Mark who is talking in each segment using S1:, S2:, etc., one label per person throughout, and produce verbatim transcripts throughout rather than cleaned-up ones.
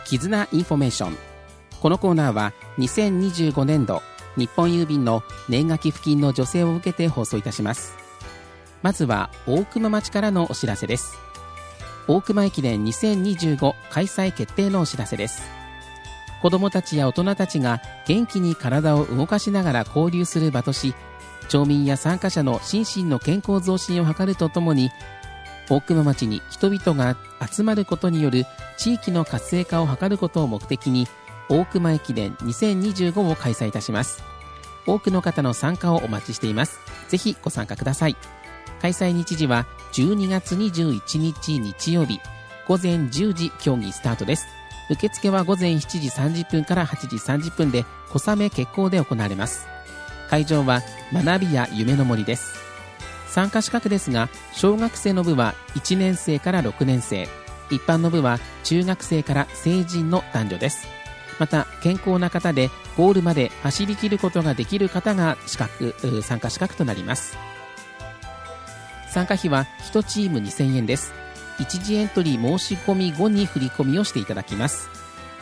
S1: 絆インフォメーション。このコーナーはにせんにじゅうごねんど日本郵便の年賀寄付金の助成を受けて放送いたします。まずは大熊町からのお知らせです。大熊駅伝にせんにじゅうご開催決定のお知らせです。子どもたちや大人たちが元気に体を動かしながら交流する場とし、町民や参加者の心身の健康増進を図るとともに、大熊町に人々が集まることによる地域の活性化を図ることを目的に、大熊駅伝にせんにじゅうごを開催いたします。多くの方の参加をお待ちしています。ぜひご参加ください。開催日時はじゅうにがつにじゅういちにち日曜日、ごぜんじゅうじ競技スタートです。受付はごぜんしちじさんじゅっぷんからはちじさんじゅっぷんで小雨決行で行われます。会場は学びや夢の森です。参加資格ですが、小学生の部はいちねんせいからろくねんせい、一般の部は中学生から成人の男女です。また健康な方でゴールまで走り切ることができる方が資格参加資格となります。参加費はいちチームにせんえんです。一次エントリー申し込み後に振り込みをしていただきます。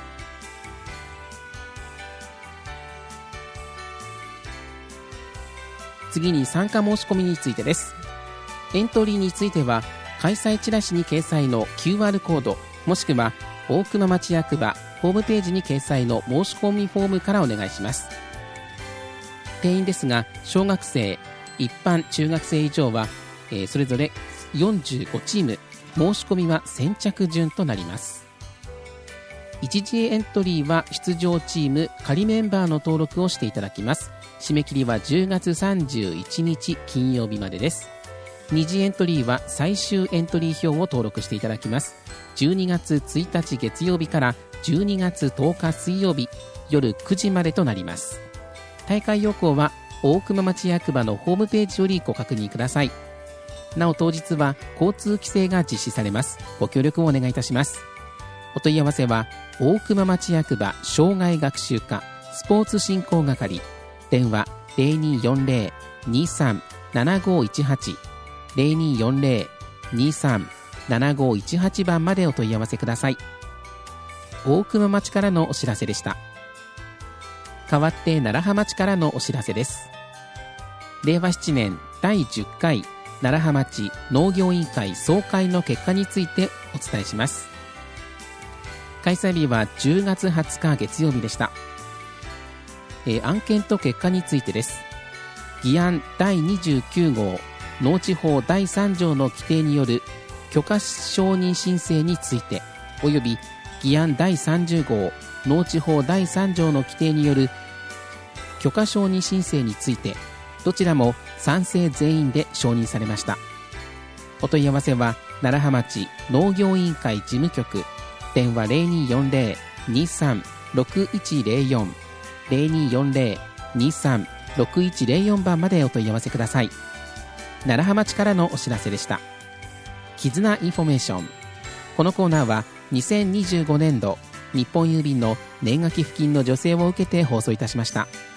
S1: 次に参加申し込みについてです。エントリーについては開催チラシに掲載の キューアール コード、もしくは大熊町役場ホームページに掲載の申し込みフォームからお願いします。定員ですが、小学生、一般中学生以上は、えー、それぞれよんじゅうごチーム、申し込みは先着順となります。一次エントリーは出場チーム仮メンバーの登録をしていただきます。締め切りはじゅうがつさんじゅういちにち金曜日までです。二次エントリーは最終エントリー表を登録していただきます。じゅうにがつついたち月曜日からじゅうにがつとおか水曜日夜くじまでとなります。大会要項は大熊町役場のホームページよりご確認ください。なお当日は交通規制が実施されます。ご協力をお願いいたします。お問い合わせは大熊町役場障害学習課スポーツ振興係、電話 ゼロにーよんゼロ にーさん ななごいちはち ゼロにーよんゼロ にーさん ななごいちはち 番までお問い合わせください。大熊町からのお知らせでした。代わって楢葉町からのお知らせです。れいわしちねんだいじゅっかい楢葉町農業委員会総会の結果についてお伝えします。開催日はじゅうがつはつか月曜日でした。えー、案件と結果についてです。議案だいにじゅうきゅうごう農地法だいさんじょうの規定による許可承認申請について、および議案だいさんじゅうごう農地法だいさんじょうの規定による許可承認申請について、どちらも賛成全員で承認されました。お問い合わせは楢葉町農業委員会事務局、電話 ゼロにーよんゼロ にーさん ろくいちゼロよん ゼロにーよんゼロ にーさん ろくいちゼロよん 番までお問い合わせください。楢葉町からのお知らせでした。絆インフォメーション。このコーナーはにせんにじゅうごねんど日本郵便の年賀寄付金の助成を受けて放送いたしました。